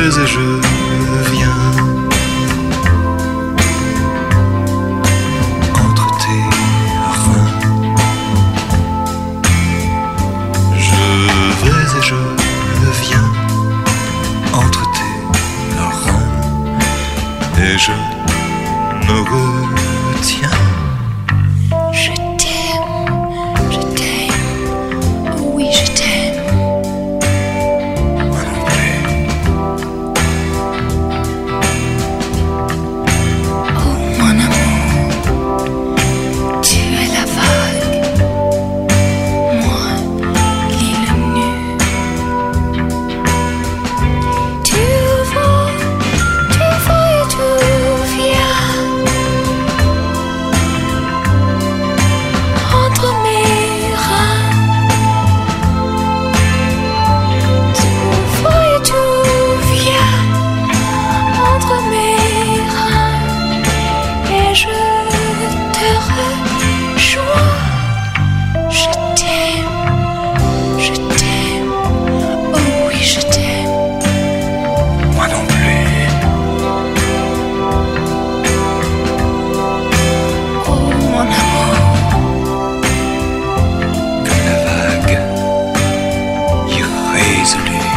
vais et je viens entre tes reins. Je vais et je viens entre tes reins et je me retiens. Je t'aime, oh oui je t'aime. Moi non plus. Oh mon amour, tu es la vague, moi l'île nue. Tu vas et tu viens entre mes reins. Tu vas et tu viens entre mes reins et je te rejoins. Je t'aime, oh oui je t'aime. Moi non plus. Oh mon amour, Comme la vague irrésolue.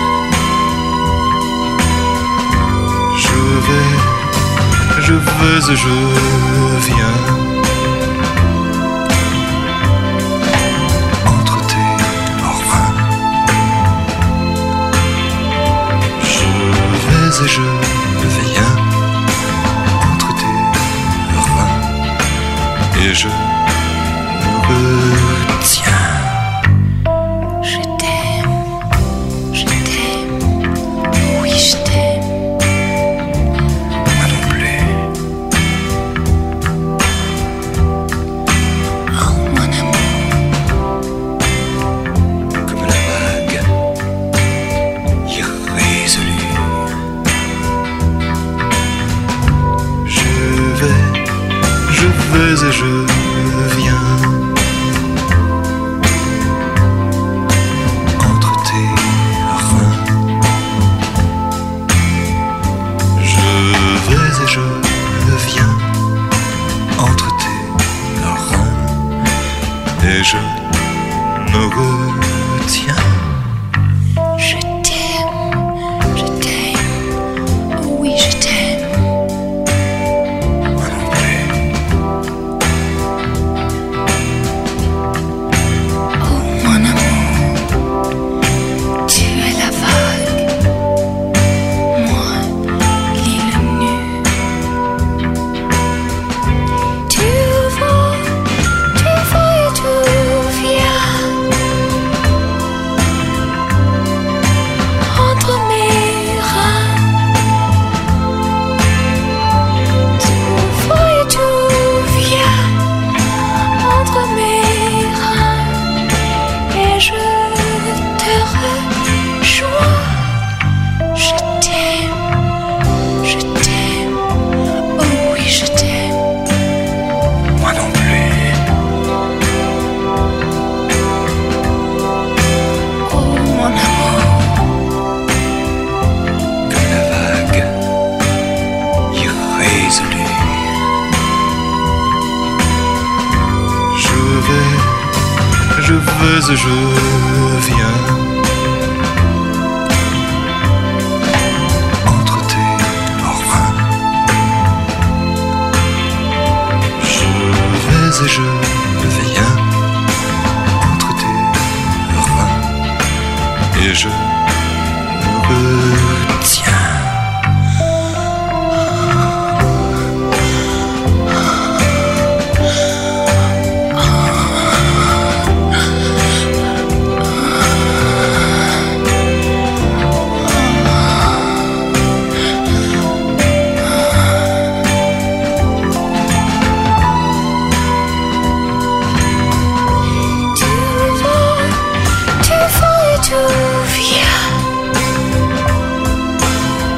Je vais et je viens entre tes reins. Je vais et je viens entre tes reins et je me retiens. je t'aime, oui je t'aime. Moi non plus. Oh mon amour, Comme la vague irrésolue. Je vais et je viens entre tes reins. Je vais et je viens entre tes reins et je me retiens. je t'aime, oh oui je t'aime. Moi non plus. Oh mon amour, tu es la vague, moi l'île nue. Tu vas et tu viens entre mes reins. Tu vas et tu viens entre mes reins et je te rejoins. Je t'aime, oh oui je t'aime. Moi non plus. Oh mon amour, Comme la vague irrésolue. Je vais et je viens entre tes reins. Je vais et je viens entre tes reins et je me retiens. tu vas et tu viens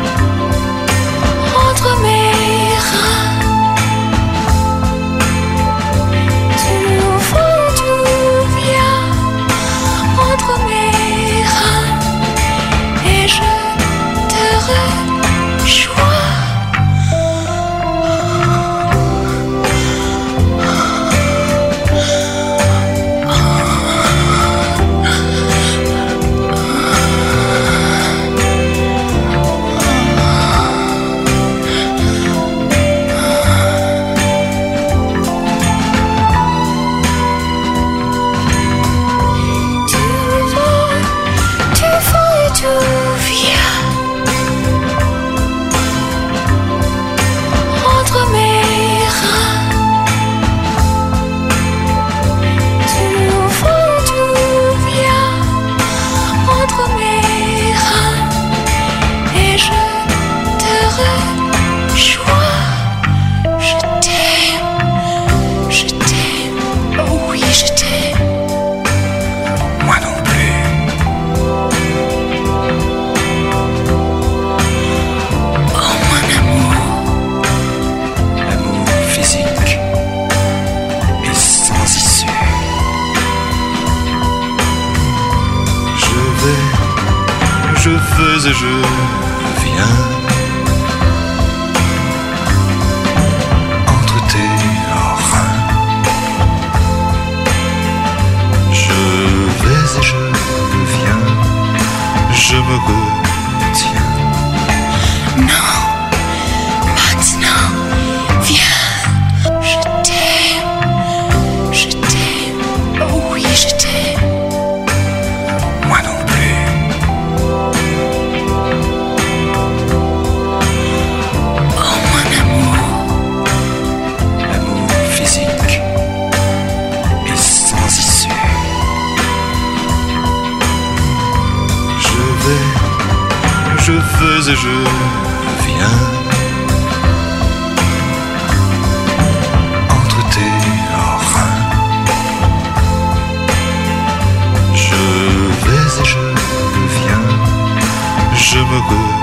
vais et je viens entre tes reins. Je vais et je viens, je me retiens. Non, maintenant, viens. Je t'aime, oh oui, je t'aime. Moi non plus. Oh mon amour, L'amour physique est sans issue. Je vais et je viens entre tes reins. Je vais et je viens, je me retiens.